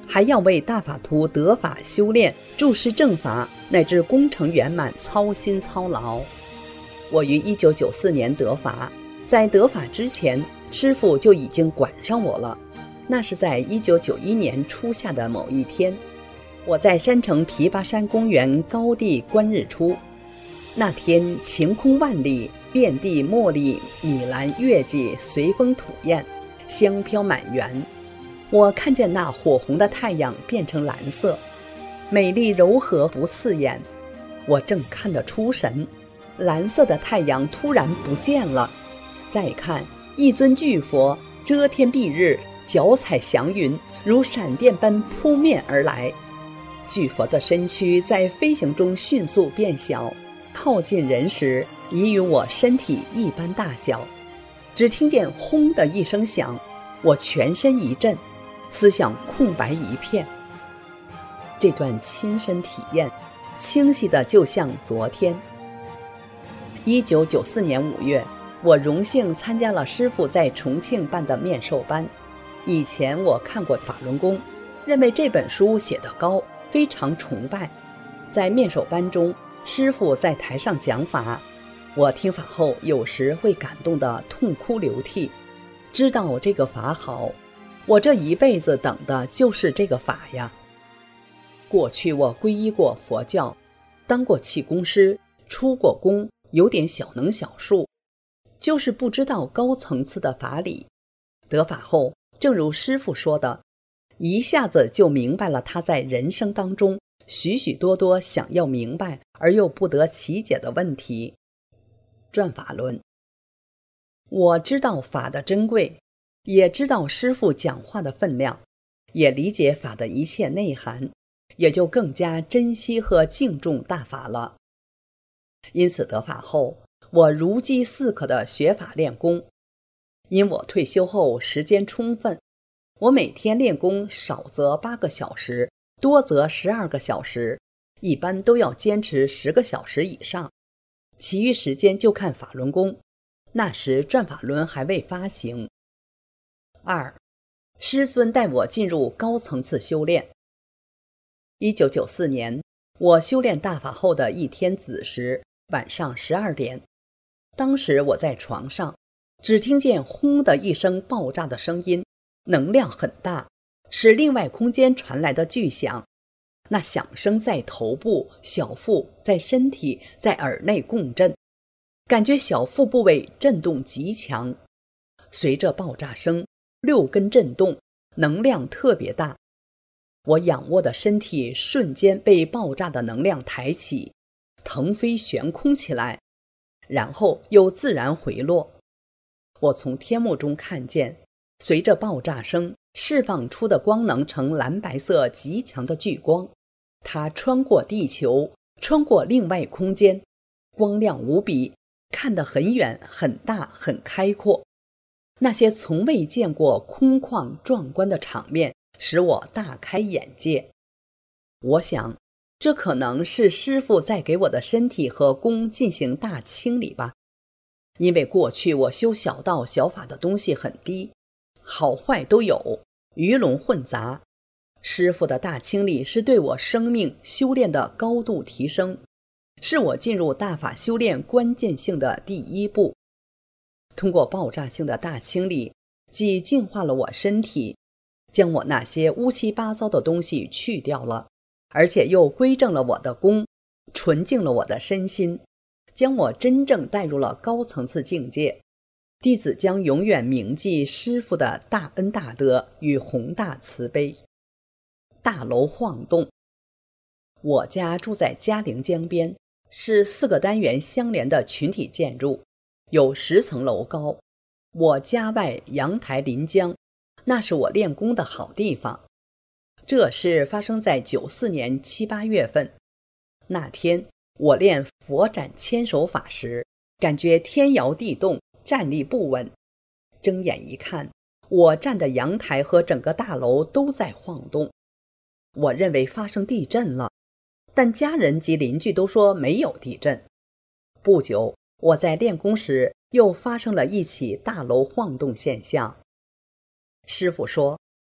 还要为大法徒得法修炼、注释正法乃至功成圆满操心操劳。我于一九九四年得法，在得法之前，师父就已经管上我了。那是在一九九一年初夏的某一天，我在山城琵琶山公园高地观日出。那天晴空万里，遍地茉莉、米兰、月季随风吐艳，香飘满园。我看见那火红的太阳变成蓝色，美丽柔和不刺眼。我正看得出神，蓝色的太阳突然不见了。再看，一尊巨佛遮天蔽日，脚踩祥云，如闪电般扑面而来。巨佛的身躯在飞行中迅速变小，靠近人时已与我身体一般大小。只听见轰的一声响，我全身一震，思想空白一片。这段亲身体验清晰的就像昨天。一九九四年五月，我荣幸参加了师父在重庆办的面授班。以前我看过法轮功，认为这本书写得高，非常崇拜。在面授班中，师父在台上讲法，我听法后有时会感动得痛哭流涕。知道这个法好，我这一辈子等的就是这个法呀。过去我皈依过佛教，当过气功师，出过宫，有点小能小术，就是不知道高层次的法理。得法后，正如师父说的，一下子就明白了他在人生当中许许多多想要明白而又不得其解的问题。转法轮，我知道法的珍贵，也知道师父讲话的分量，也理解法的一切内涵，也就更加珍惜和敬重大法了。因此得法后，我如饥似渴地学法练功。因我退休后时间充分，我每天练功少则八个小时，多则十二个小时，一般都要坚持十个小时以上，其余时间就看法轮功。那时转法轮还未发行。二，师尊带我进入高层次修炼。一九九四年，我修炼大法后的一天子时，晚上十二点，当时我在床上，只听见轰的一声爆炸的声音，能量很大，是另外空间传来的巨响。那响声在头部、小腹、在身体、在耳内共振，感觉小腹部位震动极强。随着爆炸声，六根震动，能量特别大。我仰卧的身体瞬间被爆炸的能量抬起，腾飞悬空起来，然后又自然回落。我从天幕中看见，随着爆炸声释放出的光能呈蓝白色极强的巨光，它穿过地球，穿过另外空间，光亮无比，看得很远很大很开阔。那些从未见过空旷壮观的场面使我大开眼界。我想这可能是师父在给我的身体和功进行大清理吧。因为过去我修小道小法的东西很低，好坏都有，鱼龙混杂。师父的大清理是对我生命修炼的高度提升，是我进入大法修炼关键性的第一步。通过爆炸性的大清理，既净化了我身体，将我那些乌七八糟的东西去掉了，而且又归正了我的功，纯净了我的身心，将我真正带入了高层次境界。弟子将永远铭记师父的大恩大德与宏大慈悲。大楼晃动。我家住在嘉陵江边，是四个单元相连的群体建筑，有十层楼高。我家外阳台临江，那是我练功的好地方。这事发生在九四年七八月份。那天我练佛展千手法时，感觉天摇地动，站立不稳。睁眼一看，我站的阳台和整个大楼都在晃动。我认为发生地震了，但家人及邻居都说没有地震。不久，我在练功时又发生了一起大楼晃动现象。师父说，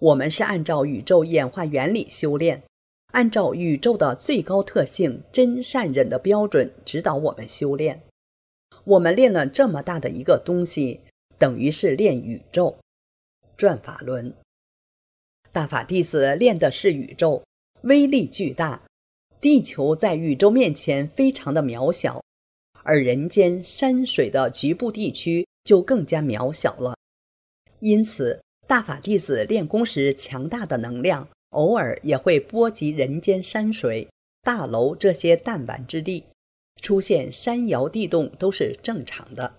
我们是按照宇宙演化原理修炼，按照宇宙的最高特性真善忍的标准指导我们修炼。我们练了这么大的一个东西，等于是练宇宙。转法轮，大法弟子练的是宇宙，威力巨大，地球在宇宙面前非常的渺小，而人间山水的局部地区就更加渺小了。因此大法弟子练功时强大的能量偶尔也会波及人间山水、大楼这些弹丸之地，出现山摇地动都是正常的。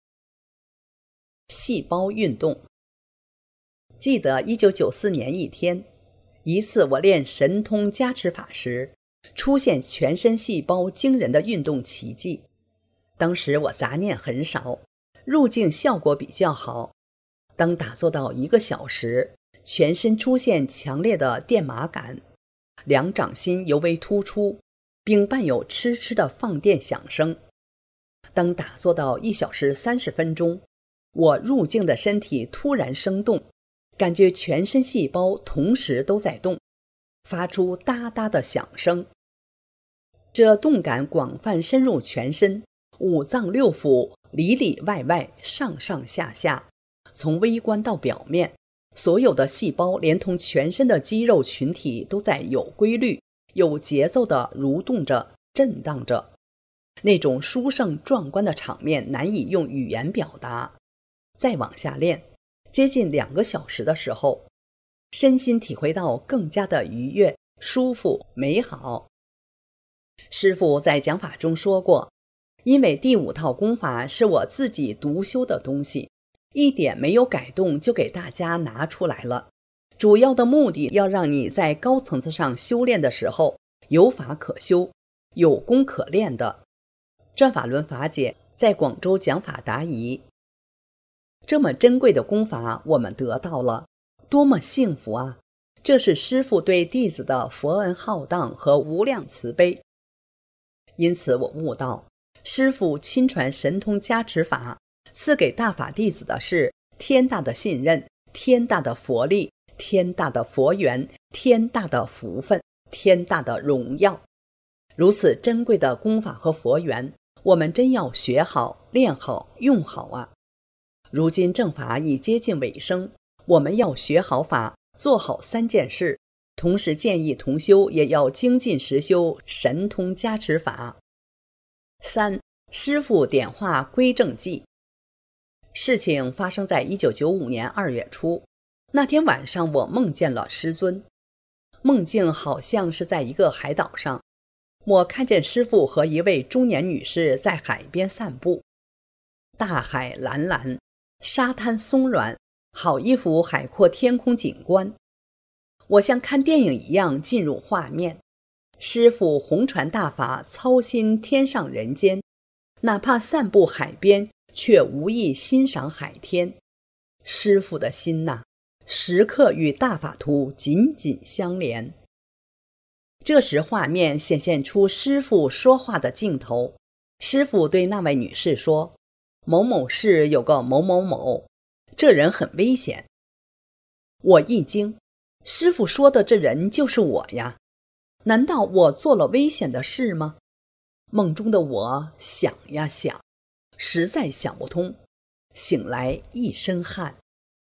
细胞运动，记得一九九四年一天，一次我练神通加持法时，出现全身细胞惊人的运动奇迹。当时我杂念很少，入境效果比较好。当打坐到一个小时，全身出现强烈的电麻感，两掌心尤为突出，并伴有痴痴的放电响声。当打坐到一小时三十分钟，我入境的身体突然生动，感觉全身细胞同时都在动，发出哒哒的响声。这动感广泛深入全身，五脏六腑里里外外上上下下，从微观到表面，所有的细胞连同全身的肌肉群体都在有规律、有节奏地蠕动着、震荡着。那种殊胜壮观的场面难以用语言表达。再往下练，接近两个小时的时候，身心体会到更加的愉悦、舒服、美好。师父在讲法中说过，因为第五套功法是我自己独修的东西，一点没有改动就给大家拿出来了，主要的目的要让你在高层次上修炼的时候有法可修，有功可练的。转法轮法解在广州讲法答疑，这么珍贵的功法我们得到了，多么幸福啊！这是师父对弟子的佛恩浩荡和无量慈悲。因此我悟到，师父亲传神通加持法，赐给大法弟子的是天大的信任、天大的佛力、天大的佛缘、天大的福分、天大的荣耀。如此珍贵的功法和佛缘，我们真要学好、练好、用好啊！如今正法已接近尾声，我们要学好法，做好三件事，同时建议同修也要精进实修神通加持法。三、师父点化归正记。事情发生在一九九五年二月初，那天晚上我梦见了师尊，梦境好像是在一个海岛上，我看见师父和一位中年女士在海边散步，大海蓝蓝，沙滩松软，好一幅海阔天空景观。我像看电影一样进入画面，师父弘传大法，操心天上人间，哪怕散步海边，却无意欣赏海天。师父的心呐、啊，时刻与大法图紧紧相连。这时画面显现出师父说话的镜头，师父对那位女士说，某某市有个某某某，这人很危险。我一惊，师父说的这人就是我呀，难道我做了危险的事吗？梦中的我想呀想，实在想不通，醒来一身汗。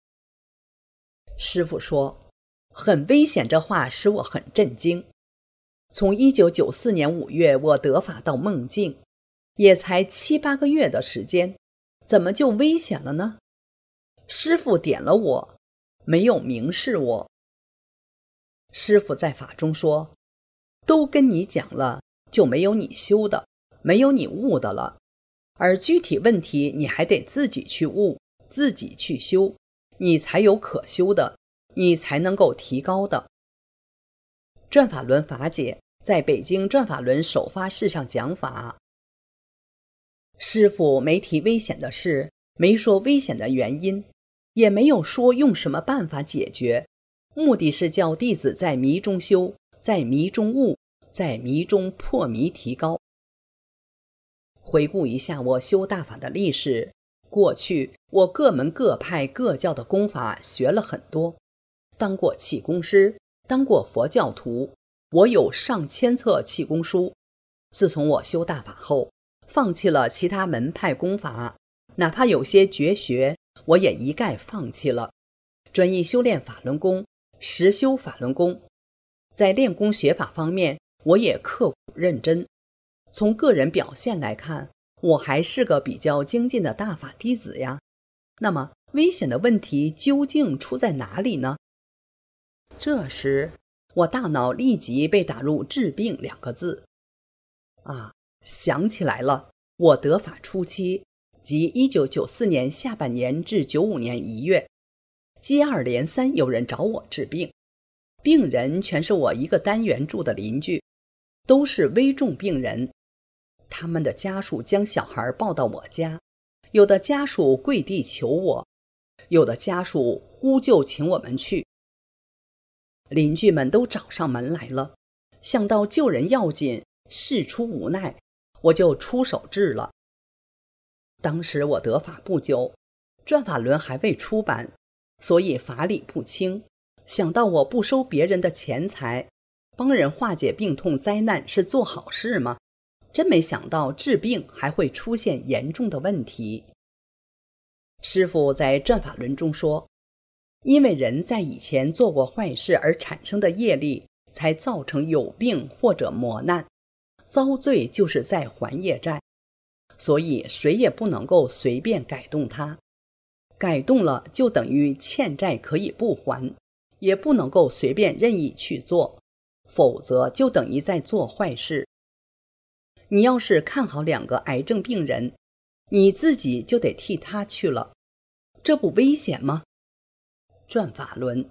师父说，很危险这话使我很震惊。从一九九四年五月我得法到梦境，也才七八个月的时间，怎么就危险了呢？师父点了我，没有明示我。师父在法中说，都跟你讲了，就没有你修的，没有你悟的了，而具体问题你还得自己去悟，自己去修，你才有可修的，你才能够提高的。转法轮法解在北京转法轮首发式上讲法，师父没提危险的事，没说危险的原因，也没有说用什么办法解决，目的是叫弟子在迷中修，在迷中悟，在迷中破迷提高。回顾一下我修大法的历史，过去我各门各派各教的功法学了很多， 当过气功师，当过佛教徒，我有上千册气功书。自从我修大法后，放弃了其他门派功法，哪怕有些绝学，我也一概放弃了，专一修炼法轮功，实修法轮功。在练功学法方面，我也刻苦认真。从个人表现来看，我还是个比较精进的大法弟子呀。那么危险的问题究竟出在哪里呢？这时我大脑立即被打入治病两个字。啊，想起来了，我得法初期，即一九九四年下半年至九五年一月，接二连三有人找我治病，病人全是我一个单元住的邻居，都是危重病人。他们的家属将小孩抱到我家，有的家属跪地求我，有的家属呼救请我们去。邻居们都找上门来了，想到救人要紧，事出无奈，我就出手治了。当时我得法不久，转法轮还未出版，所以法理不清，想到我不收别人的钱财，帮人化解病痛灾难是做好事吗？真没想到治病还会出现严重的问题。师父在转法轮中说，因为人在以前做过坏事而产生的业力，才造成有病或者磨难，遭罪就是在还业债，所以谁也不能够随便改动它，改动了就等于欠债可以不还，也不能够随便任意去做，否则就等于在做坏事。你要是看好两个癌症病人，你自己就得替他去了，这不危险吗？转法轮。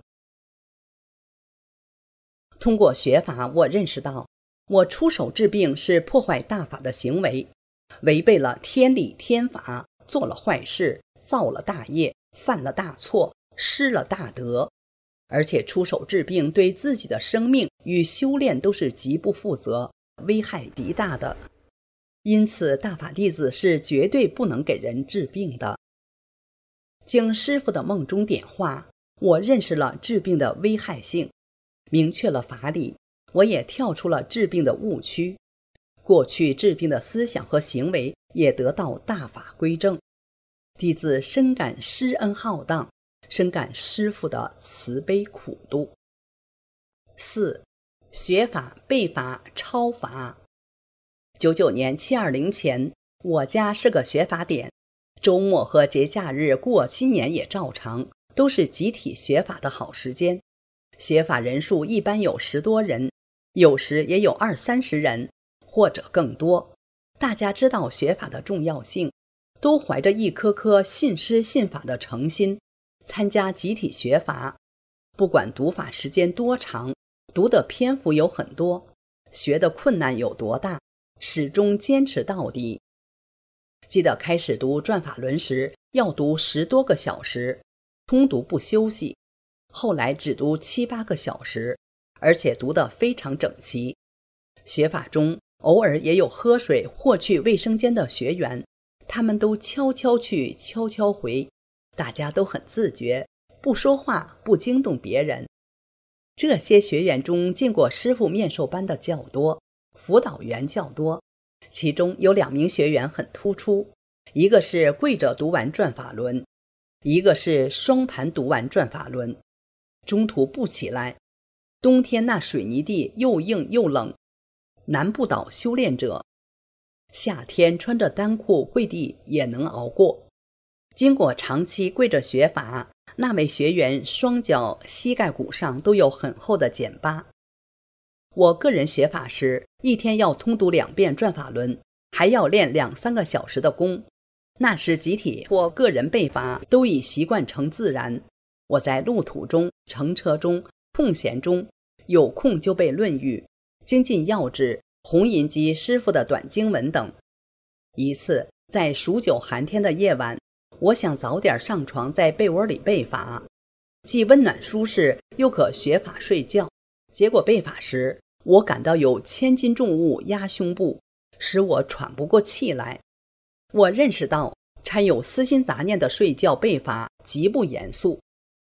通过学法，我认识到我出手治病是破坏大法的行为，违背了天理天法，做了坏事，造了大业，犯了大错，失了大德，而且出手治病对自己的生命与修炼都是极不负责，危害极大的。因此大法弟子是绝对不能给人治病的。经师父的梦中点化，我认识了治病的危害性，明确了法理，我也跳出了治病的误区，过去治病的思想和行为也得到大法归正。弟子深感师恩浩荡，深感师父的慈悲苦度。四、学法、背法、抄法。九九年七二零前，我家是个学法点，周末和节假日过新年也照常，都是集体学法的好时间。学法人数一般有十多人，有时也有二三十人，或者更多。大家知道学法的重要性，都怀着一颗颗信师信法的诚心，参加集体学法。不管读法时间多长，读的篇幅有很多，学的困难有多大，始终坚持到底。记得开始读转法轮时，要读十多个小时，通读不休息。后来只读七八个小时，而且读得非常整齐。学法中偶尔也有喝水或去卫生间的学员，他们都悄悄去，悄悄回，大家都很自觉，不说话，不惊动别人。这些学员中进过师父面授班的较多，辅导员较多，其中有两名学员很突出，一个是跪着读完转法轮，一个是双盘读完转法轮，中途不起来。冬天那水泥地又硬又冷，难不倒修炼者。夏天穿着单裤跪地也能熬过。经过长期跪着学法，那位学员双脚膝盖骨上都有很厚的茧疤。我个人学法时，一天要通读两遍转法轮，还要练两三个小时的功。那时集体或个人背法都已习惯成自然。我在路途中、乘车中、空闲中，有空就背论语、精进要旨、弘引及师父的短经文等。一次在数九寒天的夜晚，我想早点上床，在被窝里背法，既温暖舒适，又可学法睡觉。结果背法时，我感到有千斤重物压胸部，使我喘不过气来。我认识到掺有私心杂念的睡觉背法极不严肃。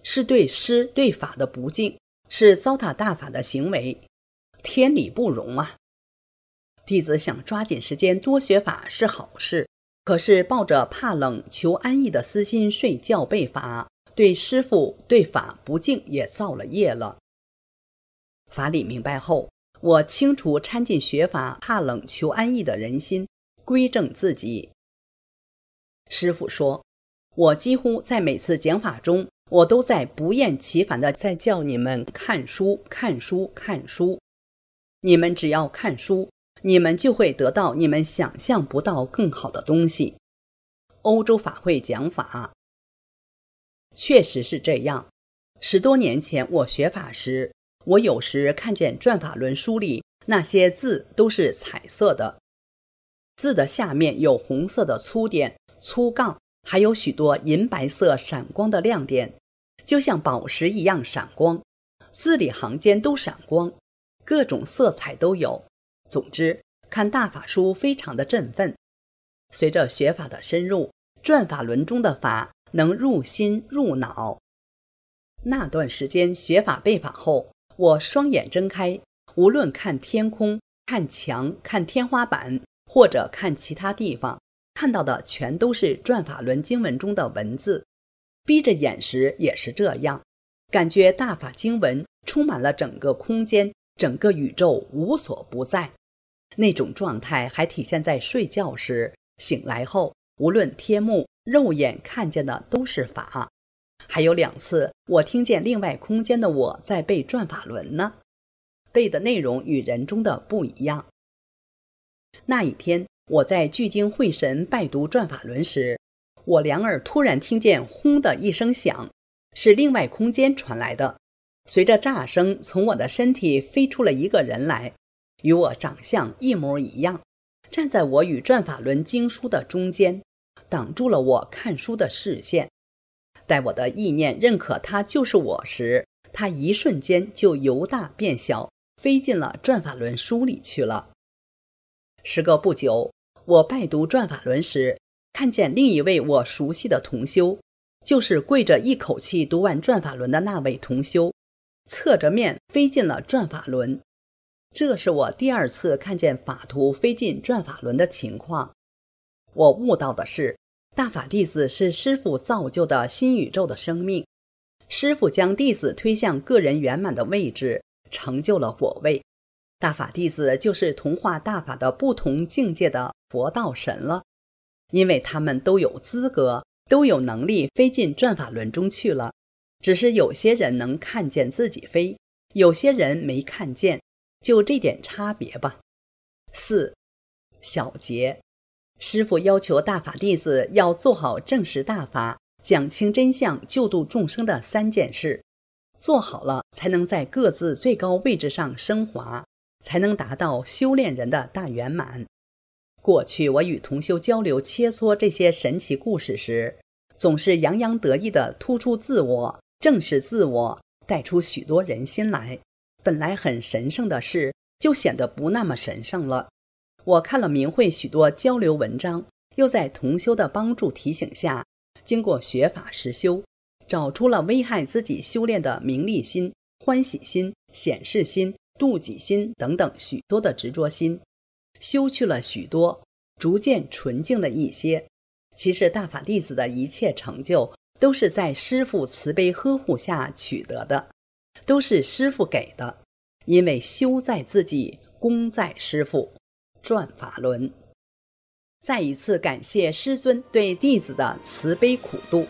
是对师对法的不敬，是糟蹋大法的行为，天理不容啊！弟子想抓紧时间多学法是好事，可是抱着怕冷求安逸的私心睡觉背法，对师父对法不敬，也造了业了。法理明白后，我清除掺进学法怕冷求安逸的人心，归正自己。师父说，我几乎在每次讲法中，我都在不厌其烦地在叫你们看书看书看书，你们只要看书，你们就会得到你们想象不到更好的东西。欧洲法会讲法确实是这样。十多年前我学法时，我有时看见转法轮书里那些字都是彩色的，字的下面有红色的粗点粗杠，还有许多银白色闪光的亮点，就像宝石一样闪光，字里行间都闪光，各种色彩都有。总之，看大法书非常的振奋。随着学法的深入，转法轮中的法能入心入脑。那段时间学法背法后，我双眼睁开，无论看天空、看墙、看天花板，或者看其他地方，看到的全都是转法轮经文中的文字。闭着眼时也是这样，感觉大法经文充满了整个空间，整个宇宙无所不在。那种状态还体现在睡觉时，醒来后无论天目肉眼看见的都是法。还有两次我听见另外空间的我在背转法轮呢，背的内容与人中的不一样。那一天我在聚精会神拜读转法轮时，我两耳突然听见轰的一声响，是另外空间传来的。随着炸声，从我的身体飞出了一个人来，与我长相一模一样，站在我与转法轮经书的中间，挡住了我看书的视线。待我的意念认可他就是我时，他一瞬间就由大变小，飞进了转法轮书里去了。时隔不久，我拜读转法轮时，看见另一位我熟悉的同修，就是跪着一口气读完转法轮的那位同修，侧着面飞进了转法轮。这是我第二次看见法徒飞进转法轮的情况。我悟到的是，大法弟子是师父造就的新宇宙的生命，师父将弟子推向个人圆满的位置，成就了果位。大法弟子就是同化大法的不同境界的佛道神了，因为他们都有资格，都有能力飞进转法轮中去了，只是有些人能看见自己飞，有些人没看见，就这点差别吧。四、小节，师父要求大法弟子要做好证实大法、讲清真相、救度众生的三件事，做好了才能在各自最高位置上升华，才能达到修炼人的大圆满。过去我与同修交流切磋这些神奇故事时，总是洋洋得意地突出自我，正视自我，带出许多人心来。本来很神圣的事，就显得不那么神圣了。我看了明慧许多交流文章，又在同修的帮助提醒下，经过学法实修，找出了危害自己修炼的名利心、欢喜心、显示心、妒忌心等等许多的执着心，修去了许多，逐渐纯净了一些。其实大法弟子的一切成就，都是在师父慈悲呵护下取得的，都是师父给的，因为修在自己，功在师父。转法轮，再一次感谢师尊对弟子的慈悲苦度。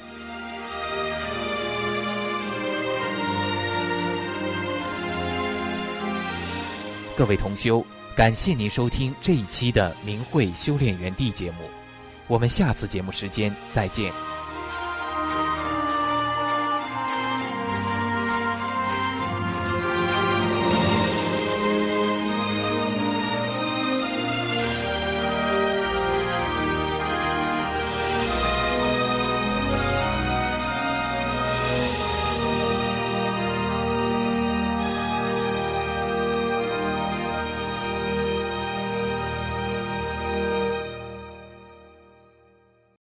各位同修，感谢您收听这一期的明慧修炼园地节目，我们下次节目时间再见。